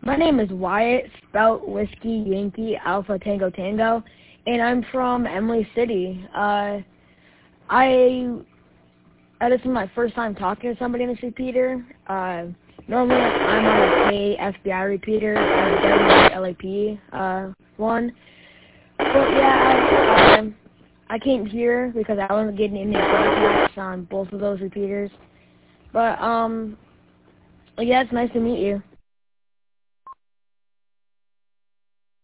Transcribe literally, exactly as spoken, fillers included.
My name is Wyatt, spelt Whiskey Yankee Alpha Tango Tango, and I'm from Emily City. Uh, I uh, this is my first time talking to somebody in this repeater. Uh, normally I'm on a K F B I repeater, uh, the W L A P uh, one. But yeah, I, um, I came here because I wasn't getting any contacts on both of those repeaters. But um, yeah, it's nice to meet you.